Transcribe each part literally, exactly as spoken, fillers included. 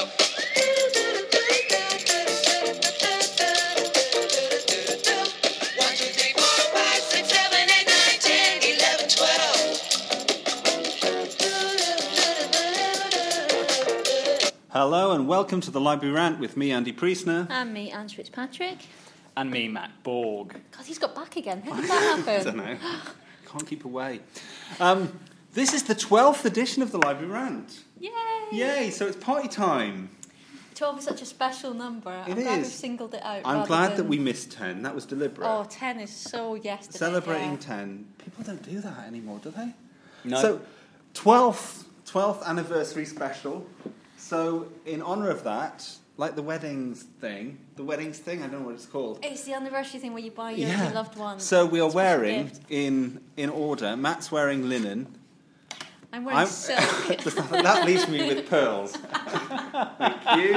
Hello and welcome to the Library Rant with me, Andy Priestner. And me, Ange Fitzpatrick. And me, Matt Borg. God, he's got back again. How did that happen? I don't know. Can't keep away. Um, this is the twelfth edition of the Library Rant. Yay! Yay, so it's party time. twelve is such a special number. I'm It glad is. we've singled it out. I'm glad than... that we missed ten. That was deliberate. Oh, ten is so yesterday. Celebrating yeah. ten. People don't do that anymore, do they? No. So, twelfth, twelfth anniversary special. So, in honour of that, like the weddings thing, the weddings thing, I don't know what it's called. It's the anniversary thing where you buy your, Yeah. your loved one. So we are special wearing, gift. in in order, Matt's wearing linen. I'm wearing I'm, silk. that leaves me with pearls. Thank you.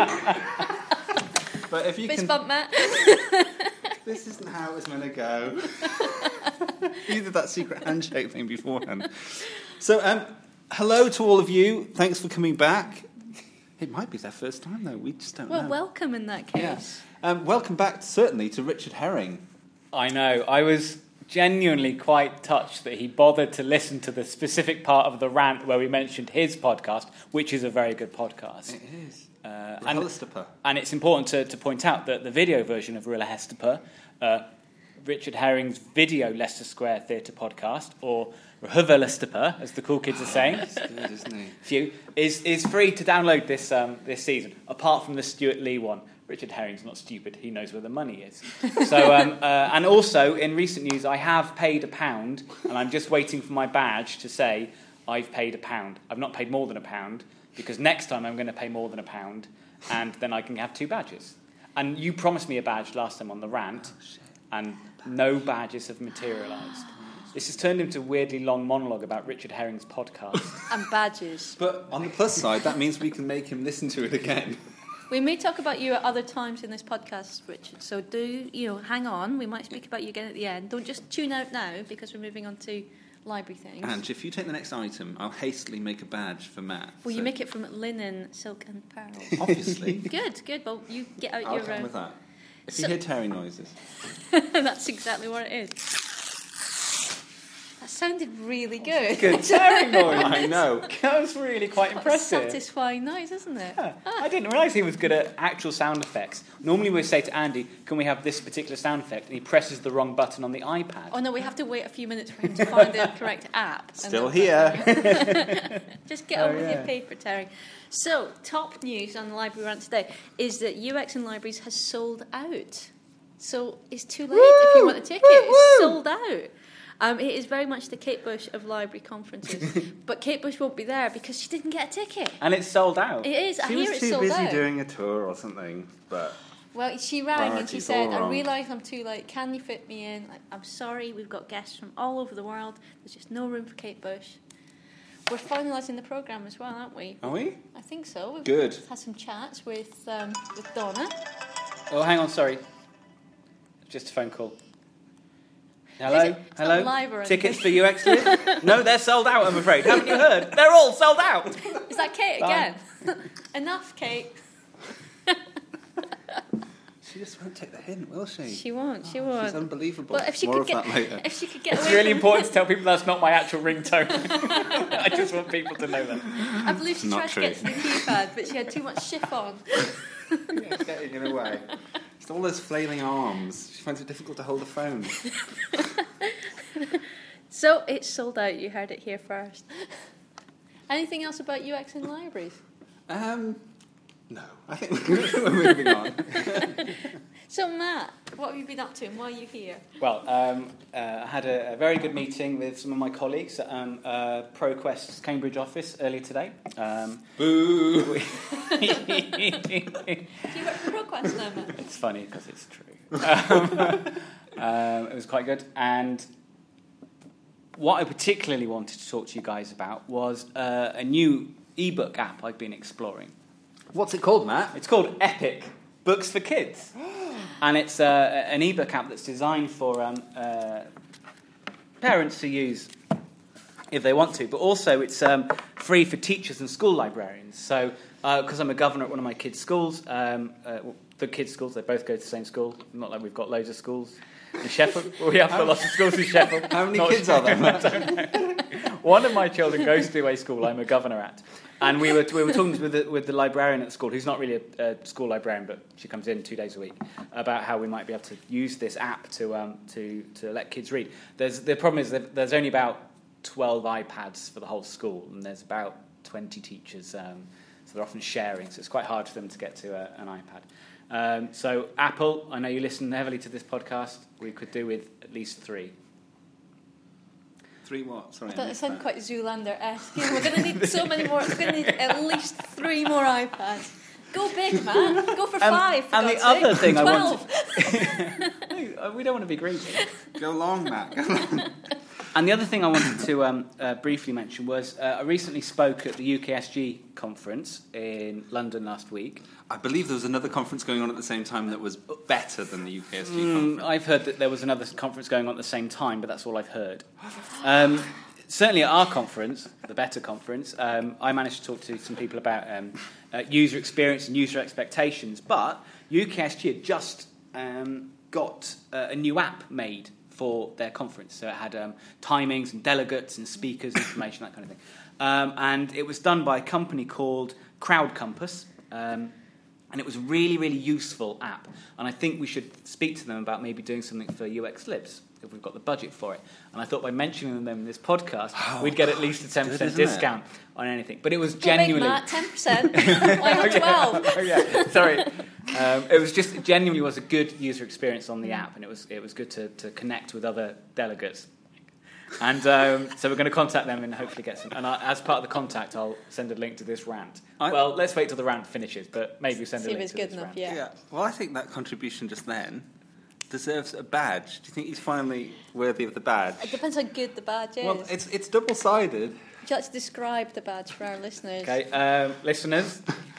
But if you Fist can... bump, Matt. This isn't how it was meant to go. You did that secret handshake thing beforehand. So, um, hello to all of you. Thanks for coming back. It might be their first time, though. We just don't Well, know. welcome in that case. Yeah. Um, welcome back, certainly, to Richard Herring. I know. I was genuinely quite touched that he bothered to listen to the specific part of the rant where we mentioned his podcast, which is a very good podcast. It is. Uh, And, and, and it's important to, to point out that the video version of Rilla Hestapur, uh, Richard Herring's video Leicester Square Theatre podcast, or Rhuva Lestapur, as the cool kids are saying, That's good, isn't he? few, is is free to download this um, this season, apart from the Stuart Lee one. Richard Herring's not stupid, he knows where the money is. So, um, uh, and also, in recent news, I have paid a pound, and I'm just waiting for my badge to say I've paid a pound. I've not paid more than a pound, because next time I'm going to pay more than a pound, and then I can have two badges. And you promised me a badge last time on the rant, and no badges have materialised. This has turned into a weirdly long monologue about Richard Herring's podcast. And badges. But on the plus side, that means we can make him listen to it again. We may talk about you at other times in this podcast, Richard. So do, you know, hang on. We might speak about you again at the end. Don't just tune out now because we're moving on to library things. And if you take the next item, I'll hastily make a badge for Matt. Will so you make it from linen, silk and pearl? Obviously. Good, good. Well, you get out I'll your... come Uh, with that. If so- you hear tearing noises. That's exactly what it is. That sounded really good. Good tearing noise. I know. That was really quite What a impressive. satisfying noise, isn't it? Yeah. I didn't realise he was good at actual sound effects. Normally we say to Andy, can we have this particular sound effect? And he presses the wrong button on the iPad. Oh no, we have to wait a few minutes for him to find the correct app. and Still then- here. Just get Oh, on with yeah. your paper tearing. So, top news on the Library Rant today is that U X in Libraries has sold out. So, it's too late if you want a ticket. It's sold out. Um, it is very much the Kate Bush of library conferences. But Kate Bush won't be there because she didn't get a ticket. And it's sold out. It is. I She hear was it's too sold busy out. doing a tour or something, but... Well, she rang and she Priorities said, all I wrong. realise I'm too late. Can you fit me in? Like, I'm sorry, we've got guests from all over the world. There's just no room for Kate Bush. We're finalising the programme as well, aren't we? Are we? I think so. We've Good. had some chats with um, with Donna. Oh, hang on, sorry. Just a phone call. Is Hello? it- it's not Hello? live or Tickets for anything? U X Live? No, they're sold out, I'm afraid. Haven't you heard? They're all sold out. Is that Kate Bye. again? Enough, Kate. She just won't take the hint, will she? She won't. She Oh, won't. She's unbelievable. Well, if she More could of get, that later. if she could get It's away really from- important to tell people that's not my actual ringtone. I just want people to know that. I believe she Not tried true. to get to the keypad, but she had too much chiffon. Yeah, it's getting in her way. It's all those flailing arms. She finds it difficult to hold the phone. So it's sold out. You heard it here first. Anything else about U X in libraries? Um, no. I think we're moving on. So Matt, what have you been up to and why are you here? Well, um, uh, I had a, a very good meeting with some of my colleagues at um, uh, ProQuest's Cambridge office earlier today. Um, Boo! Do you work for ProQuest now, Matt? It's funny because it's true. Um, um, it was quite good. And what I particularly wanted to talk to you guys about was uh, a new ebook app I've been exploring. What's it called, Matt? It's called Epic Books for Kids. And it's uh, an ebook app that's designed for um, uh, parents to use if they want to, but also it's um, free for teachers and school librarians. So because uh, I'm a governor at one of my kids' schools. Um, uh, the kids' schools, they both go to the same school. Not like we've got loads of schools in Sheffield. Well, we have got lots of schools in Sheffield. How many Not kids are there? I don't know. One of my children goes to a school I'm a governor at. And we were we were talking with the, with the librarian at the school, who's not really a, a school librarian, but she comes in two days a week, about how we might be able to use this app to um, to to let kids read. There's the problem is that there's only about twelve iPads for the whole school, and there's about twenty teachers, um, so they're often sharing. So it's quite hard for them to get to a, an iPad. Um, so Apple, I know you listen heavily to this podcast. We could do with at least three. Three what? Sorry. I thought it sounded quite Zoolander-esque. We're going to need so many more. We're going to need at least three more iPads. Go big, man. Go for five. For and God's the other sake. thing Twelve. I wanted, we don't want to be greedy. Go long, Matt. Go long. And the other thing I wanted to um, uh, briefly mention was uh, I recently spoke at the U K S G conference in London last week. I believe there was another conference going on at the same time that was better than the U K S G Mm, conference. I've heard that there was another conference going on at the same time, but that's all I've heard. Um, certainly at our conference, the Better conference, um, I managed to talk to some people about um, uh, user experience and user expectations, but U K S G had just um, got uh, a new app made for their conference. So it had um, timings and delegates and speakers, information, that kind of thing. Um, and it was done by a company called Crowd Compass. Um, and it was a really, really useful app. And I think we should speak to them about maybe doing something for U X Libs, if we've got the budget for it. And I thought by mentioning them in this podcast, Oh, we'd get at least a ten percent good, isn't discount on anything. But it was Go genuinely... big, Matt. ten percent. Why not twelve? Oh, yeah. Sorry. Um, it was just, it genuinely was a good user experience on the app, and it was it was good to, to connect with other delegates. And um, so we're going to contact them and hopefully get some. And I, as part of the contact, I'll send a link to this rant. I, well, let's wait till the rant finishes, but maybe send See a if link it's to good this enough, rant. yeah. Yeah. Well, I think that contribution just then deserves a badge. Do you think he's finally worthy of the badge? It depends how good the badge is. Well, it's it's double-sided. Would you like to describe the badge for our listeners? Okay, um, listeners,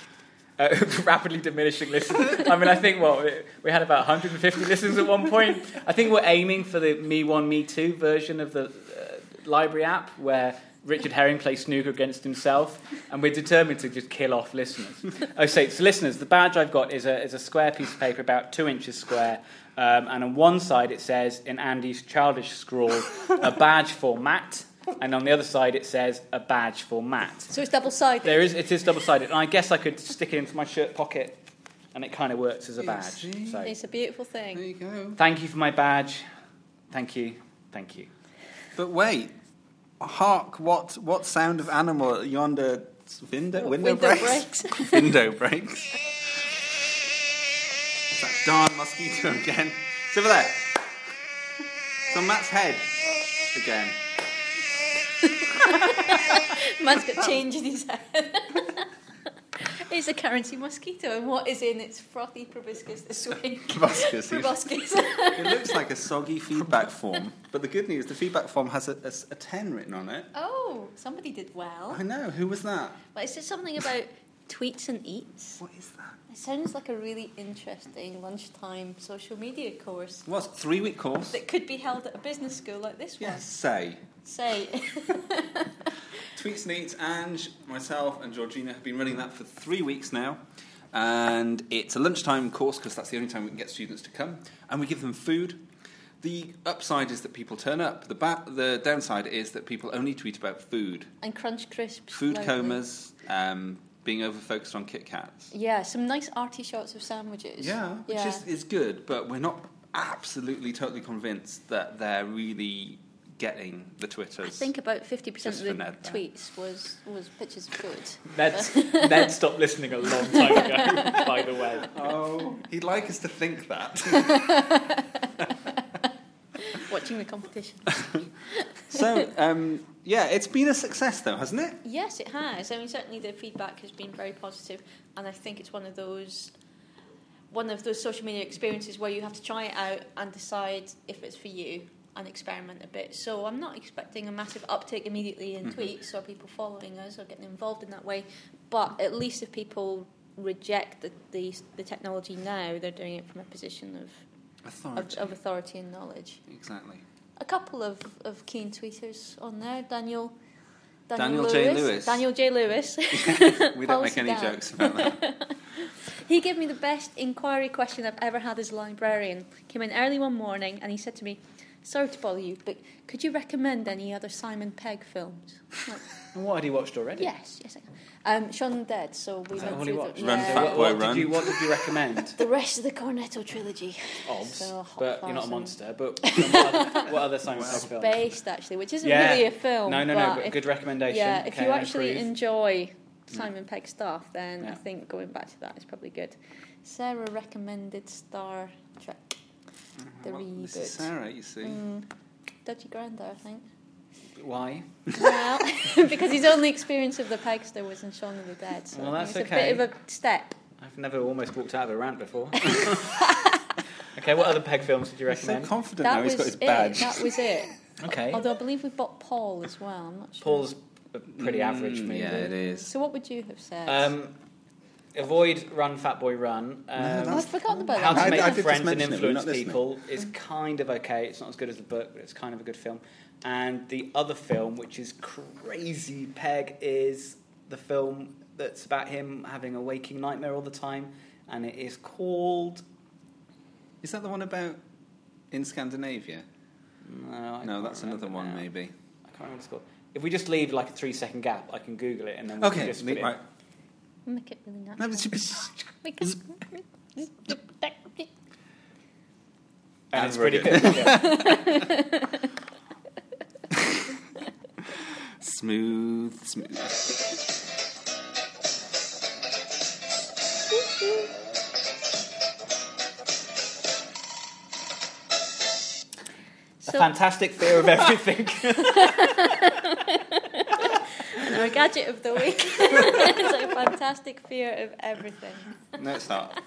uh, rapidly diminishing listeners. I mean, I think what we, we had about one hundred fifty listeners at one point. I think we're aiming for the Me One, Me Two version of the uh, library app, where Richard Herring plays snooker against himself, and we're determined to just kill off listeners. Oh, so, so listeners, the badge I've got is a is a square piece of paper, about two inches square, um, and on one side it says in Andy's childish scrawl, "A badge for Matt." And on the other side, it says a badge for Matt. So it's double-sided? There is, it is double-sided. And I guess I could stick it into my shirt pocket, and it kind of works as a Yeah, badge. see? So, It's a beautiful There thing. you go. thank you for my badge. Thank you. Thank you. But wait, hark! What what sound of animal at yonder window window, Window breaks? breaks. Window breaks. It's that darn mosquito again. It's over there. It's on Matt's head again. Man's got change in his head. It's a currency mosquito, and what is in its frothy proboscis this week? Proboscis. Proboscis. It looks like a soggy feedback form, but the good news, the feedback form has a, a, a ten written on it. Oh, somebody did well. I know. Who was that? But is it something about tweets and eats? What is that? It sounds like a really interesting lunchtime social media course What's three week course? that could be held at a business school like this one. Yes. Say. Say. Tweets and Eats, Ange, myself and Georgina have been running that for three weeks now. And it's a lunchtime course because that's the only time we can get students to come. And we give them food. The upside is that people turn up. The ba- the downside is that people only tweet about food. And Crunch Crisps. Food loudly. comas, um, being over-focused on Kit Kats. Yeah, some nice arty shots of sandwiches. Yeah, which yeah. Is, is good, but we're not absolutely totally convinced that they're really getting the Twitters. I think about fifty percent Just of for the Ned there. tweets was, was pictures of food. Ned, Ned stopped listening a long time ago, by the way. Oh, he'd like us to think that. Watching the competition. So, um, yeah, it's been a success though, hasn't it? Yes, it has. I mean, certainly the feedback has been very positive, and I think it's one of those one of those social media experiences where you have to try it out and decide if it's for you and experiment a bit. So I'm not expecting a massive uptick immediately in Mhm. tweets or people following us or getting involved in that way, but at least if people reject the the, the technology now, they're doing it from a position of, Authority. of, of authority and knowledge. Exactly. A couple of, of keen tweeters on there. Daniel Daniel J. Lewis. Daniel J. Lewis. We don't make any down. jokes about that. He gave me the best inquiry question I've ever had as a librarian. Came in early one morning and he said to me, "Sorry to bother you, but could you recommend any other Simon Pegg films?" Like, And what had he watched already? yes, yes. I can. Um, Shaun of the Dead. So we Is that went all he through watched? the, Run, yeah, Fat What, Boy, what, Run. did you, what did you recommend? the rest of the Cornetto trilogy. Obs, So, Hot but you're not a Fuzz monster. But what other, what other Simon Pegg films? Based actually, which isn't Yeah. really a film. No, no, no, but but if, good recommendation. yeah, if Okay, you I actually approve. enjoy Simon Pegg stuff, then Yeah. I think going back to that is probably good. Sarah recommended Star Trek, the Well, this is reboot. Sarah, you see. Mm, Dodgy Granda, I think. Why? Well, because his only experience of the Pegster was in Shaun of the Dead. So Well, I think that's it's okay. a bit of a step. I've never almost walked out of a rant before. Okay, what other Pegg films did you He's so recommend? confident That now he's was got his it. badge. That was it. Okay. Although I believe we bought Paul as well. I'm not sure. Paul's a pretty average Mm, movie. Yeah, it is. So what would you have said? Um, avoid Run, Fat Boy, Run. Um, oh, I've forgotten about How that. to I- I Make did Friends just and mention it, we're Influence not listening. People is kind of okay. It's not as good as the book, but it's kind of a good film. And the other film, which is crazy Peg, is the film that's about him having a waking nightmare all the time, and it is called... Is that the one about in Scandinavia? No, I No, can't that's another remember one, now. maybe. I can't remember what it's called. If we just leave like a three-second gap, I can Google it, and then we Okay, can just le- put it right. Make it really natural. No, but it's- Make it- And And it's we're pretty good. good. Yeah. Smooth, smooth. A fantastic fear of everything. And our gadget of the week is a fantastic fear of everything. No, it's not.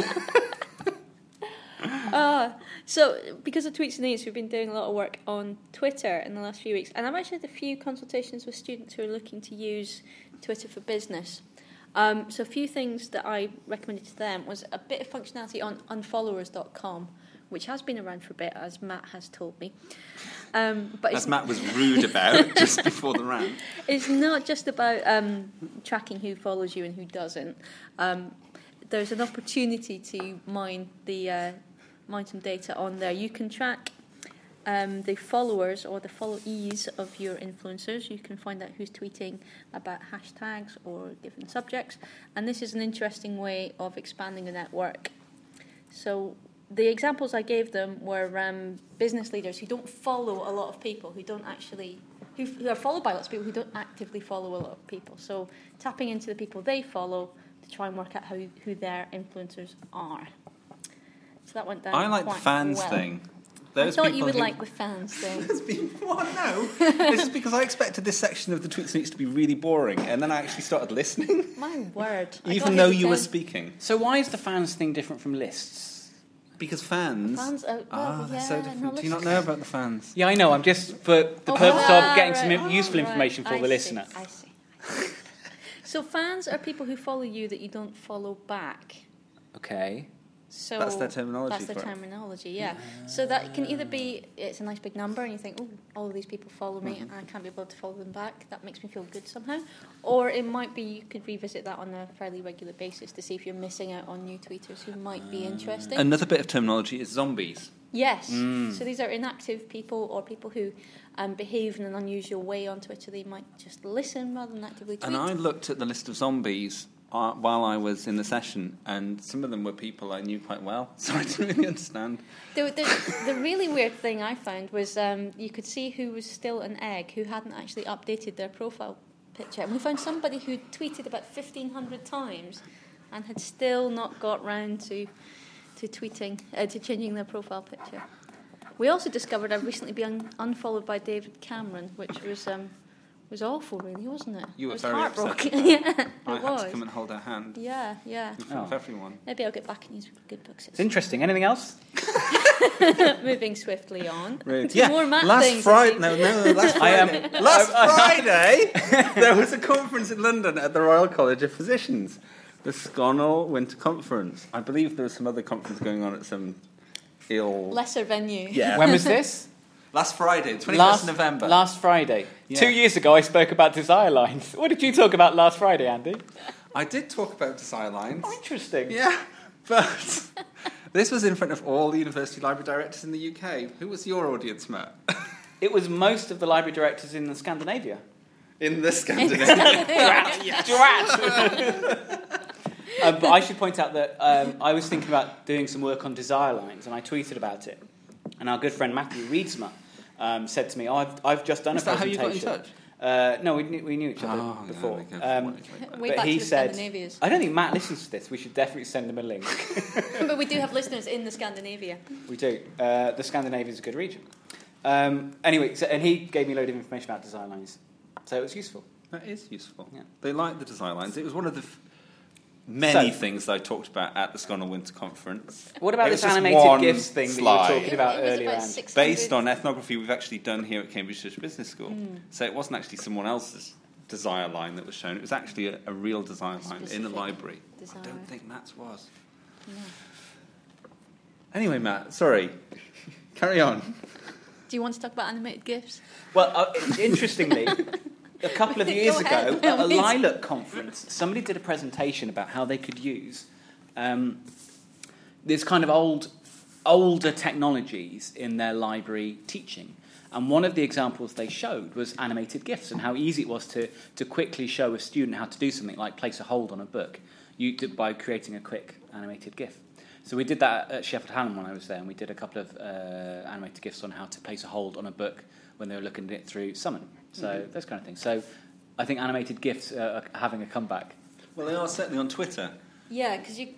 Uh, so, because of Tweets and Eats, we've been doing a lot of work on Twitter in the last few weeks, and I've actually had a few consultations with students who are looking to use Twitter for business. Um, so, a few things that I recommended to them was a bit of functionality on unfollowers dot com, which has been around for a bit, as Matt has told me. Um, but As it's, Matt was rude about just before the rant. it's not just about um, tracking who follows you and who doesn't. Um, there's an opportunity to mine the uh, mine some data on there. You can track um, the followers or the followees of your influencers. You can find out who's tweeting about hashtags or given subjects, and this is an interesting way of expanding the network. So the examples I gave them were um, business leaders who don't follow a lot of people, who don't actually, who, who are followed by lots of people who don't actively follow a lot of people. So tapping into the people they follow to try and work out how who their influencers are. So that went down. I like the quite fans well. thing. I Those thought people you would who- like the fans thing. It's been what? No. This is because I expected this section of the Tweets and Eats to be really boring, and then I actually started listening, My word. I got even though his you were attention. speaking. So why is the fans thing different from lists? Because fans. Fans are, well, Ah, they're yeah, so different. no, Do you not listen. know about the fans? Yeah, I know. I'm just for the Oh, purpose ah, of getting some right. useful Oh, information right. for I the see, listener. I see. I see. So fans are people who follow you that you don't follow back. Okay. So That's their terminology That's their for it. terminology, yeah. So that can either be it's a nice big number and you think, oh, all of these people follow me Mm-hmm. and I can't be able to follow them back. That makes me feel good somehow. Or it might be you could revisit that on a fairly regular basis to see if you're missing out on new tweeters who might be interesting. Another bit of terminology is zombies. Yes. Mm. So these are inactive people or people who um, behave in an unusual way on Twitter. They might just listen rather than actively tweet. And I looked at the list of zombies uh, while I was in the session, and some of them were people I knew quite well, so I didn't really understand. The, the, the really weird thing I found was um, you could see who was still an egg, who hadn't actually updated their profile picture. And we found somebody who tweeted about fifteen hundred times and had still not got round to to tweeting, uh, to changing their profile picture. We also discovered I've recently been unfollowed by David Cameron, which was um, was awful, really, wasn't it? You were it was very upset. heartbroken. Yeah, it I had was. to come and hold her hand Yeah, yeah. in front Oh. of everyone. Maybe I'll get back and use good books. It's interesting. Anything else? Moving swiftly on. Rude. To Yeah, more Matt last things, Friday. it No, seems. no, last I am- Friday. last Friday, there was a conference in London at the Royal College of Physicians, the Sconnell Winter Conference. I believe there was some other conference going on at some ill. Lesser venue. Yeah. When was this? Last Friday, twenty-first Last of November. Last Friday. Yeah. Two years ago, I spoke about Desire Lines. What did you talk about last Friday, Andy? I did talk about Desire Lines. Oh, interesting. Yeah, but this was in front of all the university library directors in the U K. Who was your audience, Matt? It was most of the library directors in Scandinavia. In the Scandinavia. um, but I should point out that um, I was thinking about doing some work on Desire Lines, and I tweeted about it. And our good friend Matthew Reedsma um, said to me, oh, I've, I've just done Is a that how you presentation. got in touch? Uh, no, we knew, we knew each other Oh, before. yeah, um, Way but back he to the said, Scandinavias. I don't think Matt listens to this. We should definitely send him a link. But we do have listeners in the Scandinavia. We do. Uh, the Scandinavia is a good region. Um, anyway, so, and he gave me a load of information about Desire Lines, so it was useful. That is useful. Yeah. They like the Desire Lines. It was one of the f- many So- things that I talked about at the Sconnell Winter Conference. What about It was this just animated one gifts thing slide. that you were talking about It was earlier, about Andy? six hundred Based on ethnography we've actually done here at Cambridge Church Business School. Mm. So it wasn't actually someone else's Desire Line that was shown. It was actually a, a real Desire Line in the Specific library. Desire. I don't think Matt's was. No. Anyway, Matt, sorry. Carry on. Do you want to talk about animated gifs? Well, uh, interestingly, a couple of years Go ahead, ago, by all at a means. Lilac conference, somebody did a presentation about how they could use um, this kind of old, older technologies in their library teaching. And one of the examples they showed was animated GIFs and how easy it was to, to quickly show a student how to do something like place a hold on a book you did by creating a quick animated GIF. So we did that at Sheffield Hallam when I was there, and we did a couple of uh, animated GIFs on how to place a hold on a book when they were looking at it through Summon. So mm-hmm. those kind of things. So I think animated GIFs are having a comeback. Well, they are certainly on Twitter. Yeah, because you...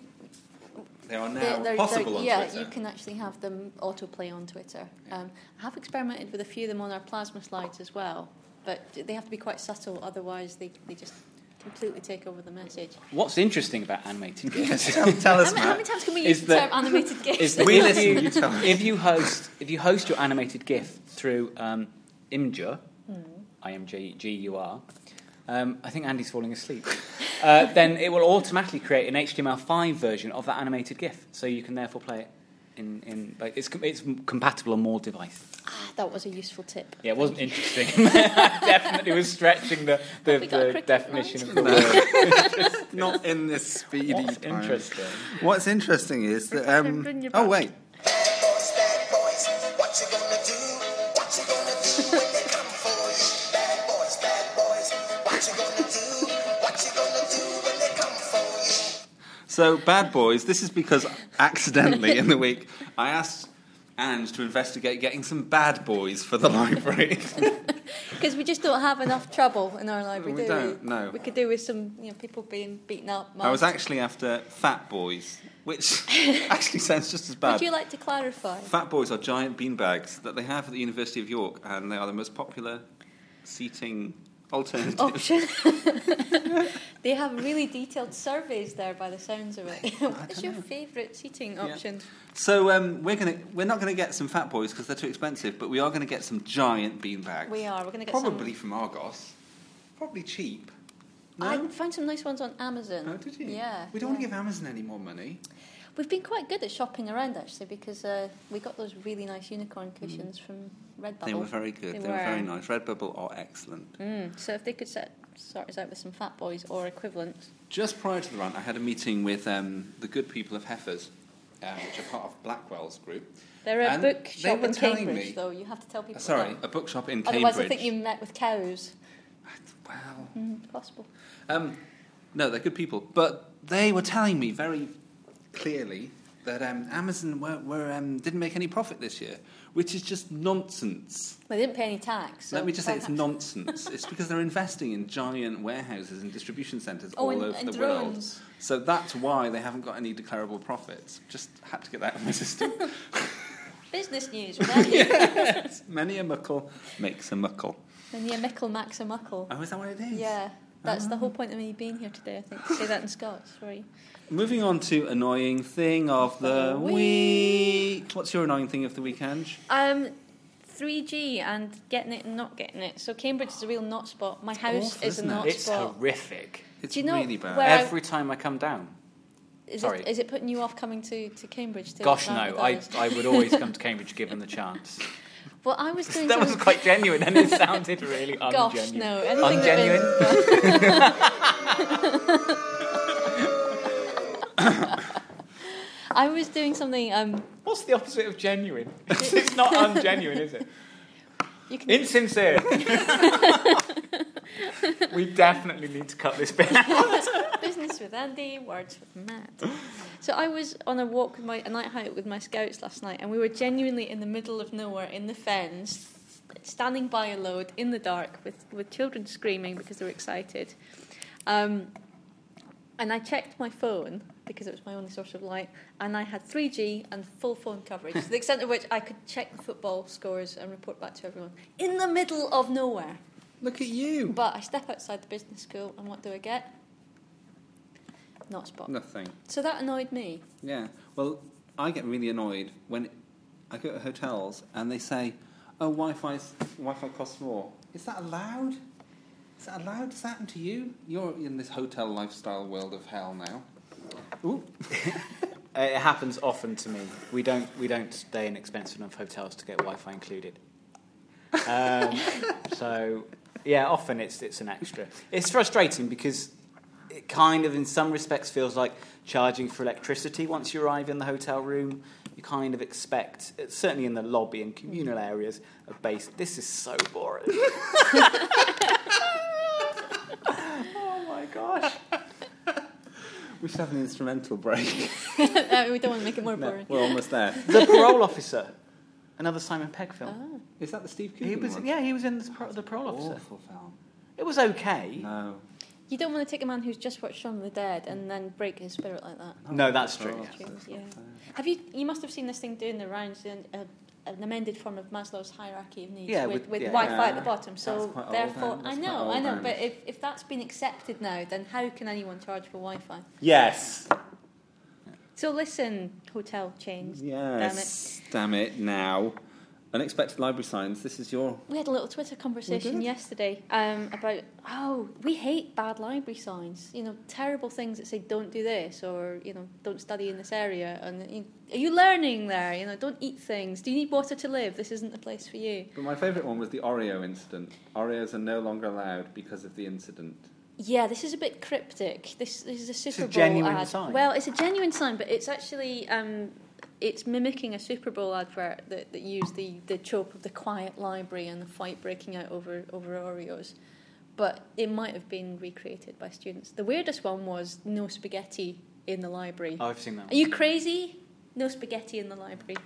They are now They're, they're, possible they're, on yeah, Twitter. you can actually have them autoplay on Twitter. Um, I have experimented with a few of them on our plasma slides as well, but they have to be quite subtle, otherwise they, they just completely take over the message. What's interesting about animated GIFs? tell, tell us, How, many- how Matt. many times can we Is use the that- term animated gifs? Is that We if listen, you, you tell us. if you host if you host your animated GIF through um, Imgur, Hmm. I M G G U R, um, I think Andy's falling asleep. uh, then it will automatically create an H T M L five version of that animated GIF, so you can therefore play it in in. Like, it's com- it's compatible on more devices. Ah, that was a useful tip. Yeah, it wasn't interesting. I definitely was stretching the, the, Have we got a the cricket definition match? of the word. Not in this speedy What's time. interesting? What's interesting is that... Um, Bring your oh, back. wait. Bad boys, bad boys, what you gonna do? What you gonna do when they come for you? Bad boys, bad boys, what you gonna do? What you gonna do when they come for you? So, Bad Boys, this is because accidentally in the week I asked Ange to investigate getting some bad boys for the library. Because we just don't have enough trouble in our library, We do don't, we? no. We could do with some, you know, people being beaten up. I was mugged. actually after Fat Boys, which actually sounds just as bad. Would you like to clarify? Fat Boys are giant beanbags that they have at the University of York, and they are the most popular seating alternative. Option. They have really detailed surveys there, by the sounds of it. What is your favourite seating option? So um, we're gonna we're not going to get some Fat Boys because they're too expensive, but we are going to get some giant beanbags. We are. We're going to get Probably some. from Argos. Probably cheap. No? I found some nice ones on Amazon. Oh, did you? Yeah. We don't yeah. want to give Amazon any more money. We've been quite good at shopping around actually because uh, we got those really nice unicorn cushions from Redbubble. They were very good. They, They were. were. very nice. Redbubble are excellent. Mm, so if they could set sort us out with some Fat Boys or equivalents. Just prior to the run, I had a meeting with um, the good people of Heifers, uh, which are part of Blackwell's group. They're a And they bookshop were in telling Cambridge, me- though. You have to tell people. Uh, sorry, that. a bookshop in Otherwise, Cambridge. I think you met with cows. Well, Mm, possible. um, no, they're good people, but they were telling me very clearly that um, Amazon were, were um, didn't make any profit this year, which is just nonsense. They didn't pay any tax. So Let me just say it's perhaps- nonsense. It's because they're investing in giant warehouses and distribution centres Oh, all and- over and the world. drones. So that's why they haven't got any declarable profits. Just had to get that out of my system. Business news with Andy. Yes, many a muckle makes a muckle. And yeah, Mickle Max a Muckle. Oh, is that what it is? Yeah, that's the Ah. whole point of me being here today, I think. To say that in Scots, sorry. Moving on to annoying thing of the The week. What's your annoying thing of the week, Ange? Um, three G and getting it and not getting it. So Cambridge is a real not spot. My house awful, is a isn't it? not It's spot. horrific. It's Do you know really bad. where I- Every time I come down. Is Sorry. it, is it putting you off coming to, to Cambridge? To Gosh, no. I, advertise? I would always come to Cambridge given the chance. Well, I was doing That was some- quite genuine, and it sounded really ungenuine. Gosh, no. Anything Ungenuine? that I was doing something. Um, What's the opposite of genuine? It's not ungenuine, is it? you can. Insincere. We definitely need to cut this bit out. Business with Andy, words with Matt. So I was on a walk with my a night out with my scouts last night, and we were genuinely in the middle of nowhere in the fens, standing by a load in the dark with, with children screaming because they were excited. Um, and I checked my phone because it was my only source of light, and I had three G and full phone coverage, to the extent of which I could check the football scores and report back to everyone in the middle of nowhere. Look at you. But I step outside the business school, and what do I get? Not a spot. Nothing. So that annoyed me. Yeah. Well, I get really annoyed when I go to hotels and they say, "Oh, Wi-Fi's Wi-Fi costs more." Is that allowed? Is that allowed? Does that happen to you? You're in this hotel lifestyle world of hell now. Ooh. It happens often to me. We don't we don't stay in expensive enough hotels to get Wi-Fi included. Um, so yeah, often it's it's an extra. It's frustrating because it kind of, in some respects, feels like charging for electricity once you arrive in the hotel room. You kind of expect, certainly in the lobby and communal areas, a basic. This is so boring. Oh my gosh. We should have an instrumental break. Uh, we don't want to make it more No, boring. we're almost there. The Parole Officer, another Simon Pegg film. Ah. Is that the Steve Coogan He was, one? yeah, he was in the, Par- the Parole Officer. Awful film. It was okay. No. You don't want to take a man who's just watched Shaun of the Dead and then break his spirit like that. No, that's true. Oh, True, that's yeah. not fair. Have you? You must have seen this thing doing the rounds in a, an amended form of Maslow's hierarchy of needs, Yeah, with, with- with yeah. Wi-Fi at Yeah. the bottom. So That's quite old therefore, then. I That's know, quite I know. old But then. if, if that's been accepted now, then how can anyone charge for Wi-Fi? Yes. So listen, hotel chains. Yes. Damn it. Now. Unexpected library signs. This is your... We had a little Twitter conversation did? yesterday um, about, oh, we hate bad library signs. You know, terrible things that say don't do this or, you know, don't study in this area. And you, are you learning there? You know, don't eat things. Do you need water to live? This isn't the place for you. But my favourite one was the Oreo incident. Oreos are no longer allowed because of the incident. Yeah, this is a bit cryptic. This, this is a Super a Bowl genuine ad. sign. Well, it's a genuine sign, but it's actually um, it's mimicking a Super Bowl advert that, that used the, the trope of the quiet library and the fight breaking out over, over Oreos. But it might have been recreated by students. The weirdest one was no spaghetti in the library. Oh, I've seen that. Are you crazy? No spaghetti in the library.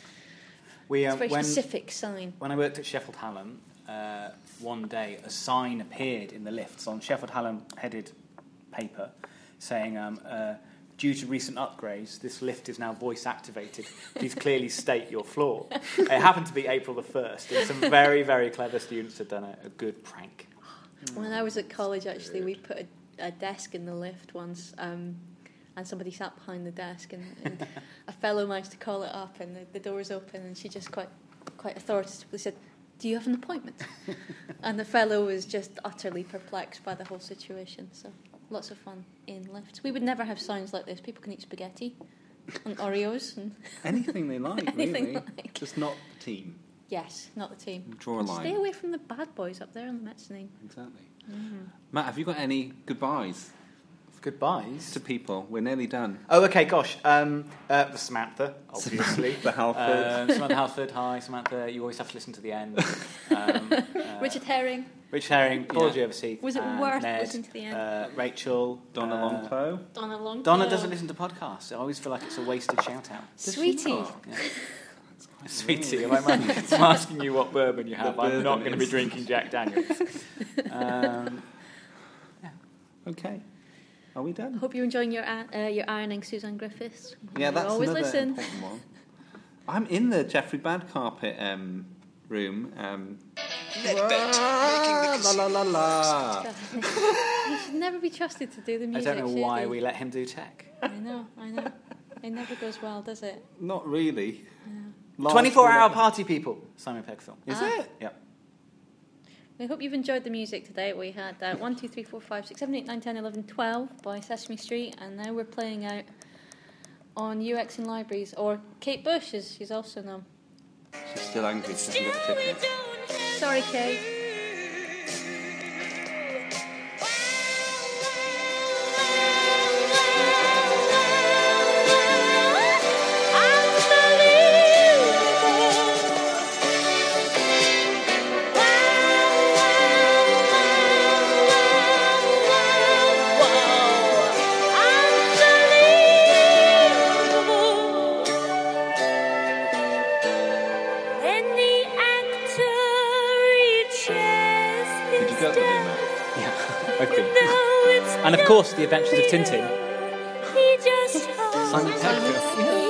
We, It's um, a very when, specific sign. when I worked at Sheffield Hallam, uh, one day a sign appeared in the lifts on Sheffield Hallam headed paper saying, um, uh, due to recent upgrades, this lift is now voice activated. Please clearly state your floor. It happened to be April the first, and some very, very clever students had done a, a good prank. When I was at college, actually, we put a, a desk in the lift once, um, and somebody sat behind the desk, and, and a fellow managed to call it up, and the, the door's open, and she just quite, quite authoritatively said, "Do you have an appointment?" And the fellow was just utterly perplexed by the whole situation. So lots of fun in lifts. We would never have signs like this. People can eat spaghetti and Oreos, and Anything they like, Anything really. like. Just not the team. yes, not the team. Draw a line. Stay away from the bad boys up there on the mezzanine. Exactly. Matt, have you got any goodbyes Goodbyes. to people? We're nearly done. Oh, okay, gosh. Um, uh, Samantha, obviously. The Halford. Um, Samantha Halford, hi, Samantha. You always have to listen to the end. Um, uh, Richard Herring. Rich Herring, Paul Yeah. Overseas. Was it and worth Ned, listening to the end? Uh, Rachel. Donna uh, Longclaw. Donna Long. Donna doesn't listen to podcasts. I always feel like it's a wasted shout out. Sweetie. Yeah. Sweetie, am I I'm asking you what bourbon you have. The I'm not bourbon going to be is- drinking Jack Daniels. Um, Okay. Are we done? Hope you're enjoying your uh, uh, your ironing, Suzanne Griffiths. Yeah, You that's always another listen. important one. I'm in the Jeffrey Badcarpet um, room. Um, la la la la. He should never be trusted to do the I music. don't know should why he? we let him do tech. I know, I know. It never goes well, does it? Not really. Yeah. Large twenty-four hour production. party people. Simon Pegg film. Is Ah. it? Yep. We hope you've enjoyed the music today. We had uh, one, two, three, four, five, six, seven, eight, nine, ten, eleven, twelve by Sesame Street, and now we're playing out on U X in Libraries, or Kate Bush, as she's also known. She's still angry, so she hasn't got the ticket. Sorry, Kay. Did you go to the Lumo? Yeah, I've been. And of course, The Adventures of Tintin. Simon Pegg.